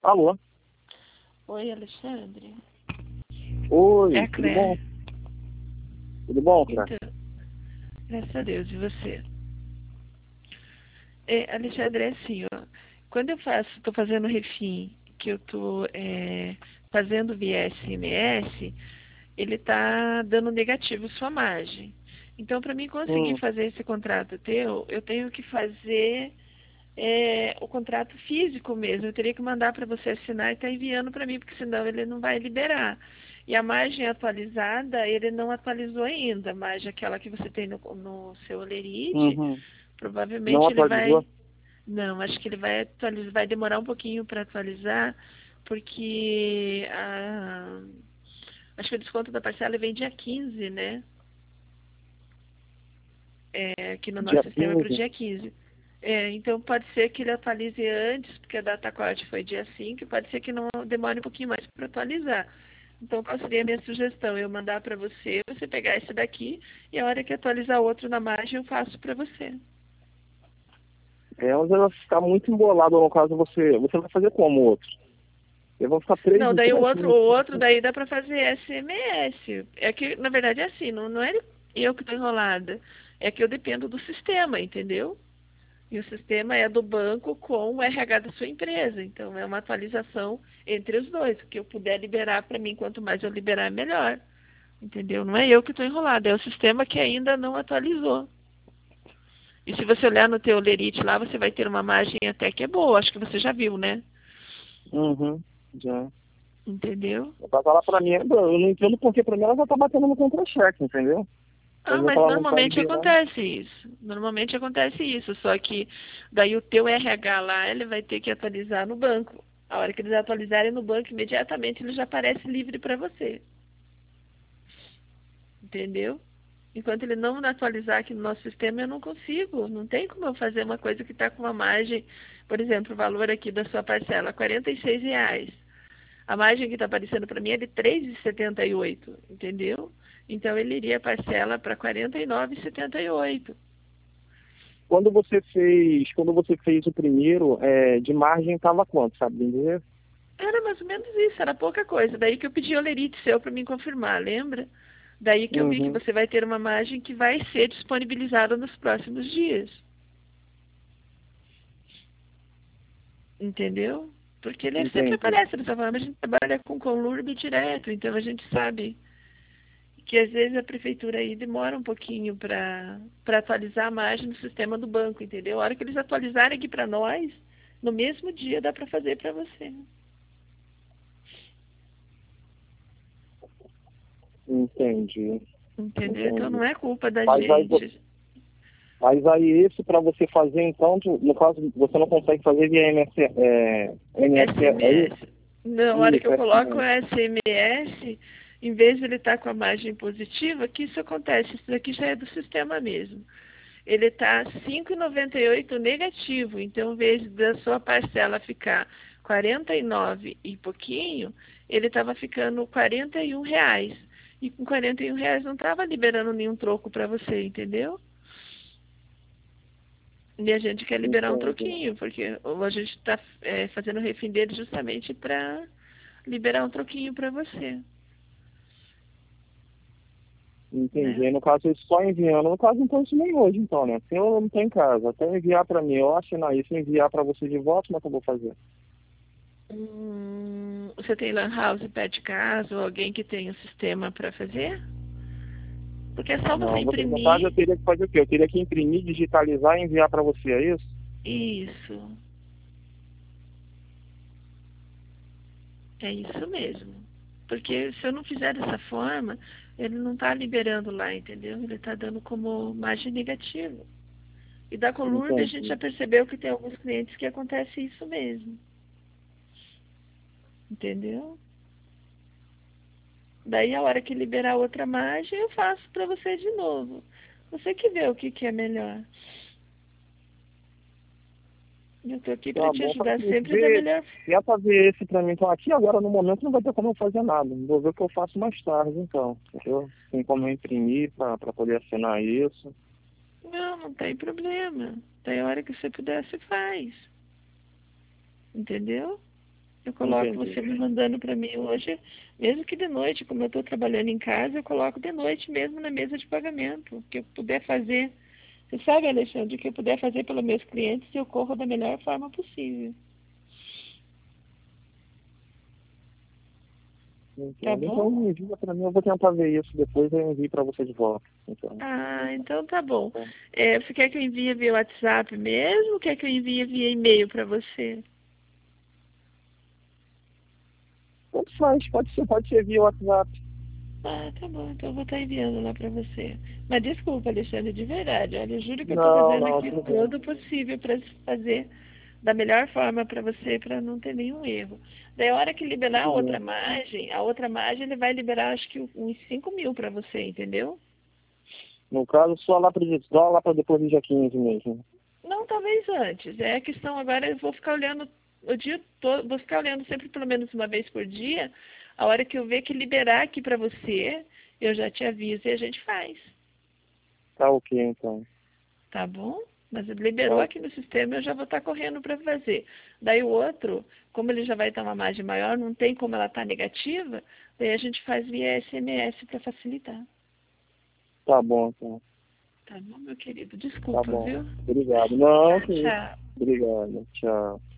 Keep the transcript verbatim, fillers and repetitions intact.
Alô? Oi, Alexandre. Oi, É a tudo bom? Claire. Tudo bom, cara? Então, graças a Deus, e você? É, Alexandre, é assim, ó. Quando eu faço, estou fazendo refim, que eu estou é, fazendo via S M S, ele está dando negativo sua margem. Então, para mim conseguir Hum, fazer esse contrato teu, eu tenho que fazer é, o contrato físico mesmo. Eu teria que mandar para você assinar e estar tá enviando para mim, porque senão ele não vai liberar. E a margem atualizada, ele não atualizou ainda. A margem, aquela que você tem no, no seu Olerite, uhum. Não provavelmente ele vai. atualizou? Não, acho que ele vai atualizar, vai demorar um pouquinho para atualizar, porque a, acho que o desconto da parcela vem dia quinze, né? É, aqui no nosso Dia sistema é para o quinze? dia quinze. É, então pode ser que ele atualize antes, porque a data corte foi dia cinco, e pode ser que não demore um pouquinho mais para atualizar. Então qual seria a minha sugestão? Eu mandar para você, você pegar esse daqui, e a hora que atualizar outro na margem eu faço para você. É, mas ela ficar muito embolado, no caso, você, você vai fazer como o outro? Eu vou ficar preso Não, em daí o três outro, o meses. outro daí dá para fazer S M S. É que, na verdade, é assim, não, não é eu que estou enrolada. É que eu dependo do sistema, entendeu? E o sistema é do banco com o R H da sua empresa. Então, é uma atualização entre os dois. O que eu puder liberar para mim, quanto mais eu liberar, melhor. Entendeu? Não é eu que estou enrolada, é o sistema que ainda não atualizou. E se você olhar no teu Lerite lá, você vai ter uma margem até que é boa. Acho que você já viu, né? Uhum, já. Entendeu? Vai falar pra mim, eu não entendo porque pra mim ela já tá batendo no contra-cheque, entendeu? Quer Ah, dizer que mas ela não tá normalmente liberando. acontece isso. Normalmente acontece isso. Só que daí o teu R H lá, ele vai ter que atualizar no banco. A hora que eles atualizarem no banco, imediatamente ele já aparece livre para você. Entendeu? Enquanto ele não atualizar aqui no nosso sistema, eu não consigo. Não tem como eu fazer uma coisa que está com uma margem, por exemplo, o valor aqui da sua parcela, quarenta e seis reais. A margem que está aparecendo para mim é de três reais e setenta e oito, entendeu? Então ele iria parcela para quarenta e nove reais e setenta e oito. Quando você fez, quando você fez o primeiro, é, de margem tava quanto, sabe me dizer? Era mais ou menos isso, era pouca coisa. Daí que eu pedi o lerite seu para me confirmar, lembra? Daí que eu vi que Uhum, você vai ter uma margem que vai ser disponibilizada nos próximos dias. Entendeu? Porque ele sempre entendi. aparece dessa forma. A gente trabalha com Conlurb direto, então a gente sabe que às vezes a prefeitura aí demora um pouquinho para para atualizar a margem no sistema do banco, entendeu? A hora que eles atualizarem aqui para nós, no mesmo dia dá para fazer para você. Entendi, Entendeu? Então entendi. não é culpa da Mas aí, vo- gente. mas aí esse para você fazer, então, tu- no caso, você não consegue fazer via M S, é, M S, é isso? S M S. Não, a hora que Isso, eu coloco o S M S. S M S, em vez de ele estar com a margem positiva, que isso acontece, isso daqui já é do sistema mesmo. Ele está cinco reais e noventa e oito negativo, então, em vez da sua parcela ficar quarenta e nove e pouquinho, ele estava ficando quarenta e um reais. E com quarenta e um reais não estava liberando nenhum troco para você, entendeu? E a gente quer liberar um Entendi. troquinho, porque a gente está é, fazendo o refim dele justamente para liberar um troquinho para você, Entendi. né? Aí, no caso, eu só enviando. No caso, então, isso nem hoje, então, né? Se eu não estou em casa, até enviar para mim, eu assinar isso, enviar para você de volta, como é que eu vou fazer? Hum, você tem lan house perto de casa ou alguém que tenha o sistema para fazer? Porque é só você Não, você, no caso, eu imprimir. teria que fazer o quê? Eu teria que imprimir, digitalizar e enviar para você, é isso? Isso, é isso mesmo. Porque se eu não fizer dessa forma, ele não está liberando lá, entendeu? Ele está dando como margem negativa. E da Colurb a gente já Entendi. percebeu que tem alguns clientes que acontece isso mesmo, entendeu? Daí a hora que liberar outra margem, eu faço para você de novo. Você que vê o que, que é melhor. Eu estou aqui para Tá te bom. ajudar sempre da Ver, melhor. se é para ver esse para mim, então, aqui agora, no momento, não vai ter como eu fazer nada. Vou ver o que eu faço mais tarde, então. Entendeu? Tem como eu imprimir para poder assinar isso. Não, não tem problema. Tem hora que você puder, você faz. Entendeu? Eu coloco Entendi. você me mandando para mim hoje, mesmo que de noite, como eu estou trabalhando em casa, eu coloco de noite mesmo na mesa de pagamento. O que eu puder fazer. Você sabe, Alexandre, o que eu puder fazer pelos meus clientes, eu corro da melhor forma possível. Tá Entendo. bom? Então envia para mim, eu vou tentar ver isso depois, eu envio para você de volta. Então, Ah, então tá bom. tá. É, você quer que eu envie via WhatsApp mesmo ou quer que eu envie via e-mail para você? Tanto faz, pode ser, pode ser via WhatsApp. Ah, tá bom, então eu vou estar enviando lá para você. Mas desculpa, Alexandre, de verdade. Olha, eu juro que eu estou Não, fazendo não, aqui tudo bem. todo o possível para fazer da melhor forma para você, para não ter nenhum erro. Daí, a hora que liberar a Tudo outra bem. margem, a outra margem ele vai liberar acho que uns cinco mil para você, entendeu? No caso, só lá para só lá para depois do dia quinze mesmo. Não, talvez antes. É a questão agora, eu vou ficar olhando o dia todo, vou ficar olhando sempre pelo menos uma vez por dia. A hora que eu ver que liberar aqui para você, eu já te aviso e a gente faz. Tá ok, então. Tá bom? Mas ele Tá liberou ok. aqui no sistema, eu já vou estar correndo para fazer. Daí o outro, como ele já vai estar uma margem maior, não tem como ela estar negativa, daí a gente faz via S M S para facilitar. Tá bom, então. Tá bom, meu querido? Tá Desculpa, bom. viu? Obrigado. Não, Tchau, que isso. tchau. Obrigado. Tchau.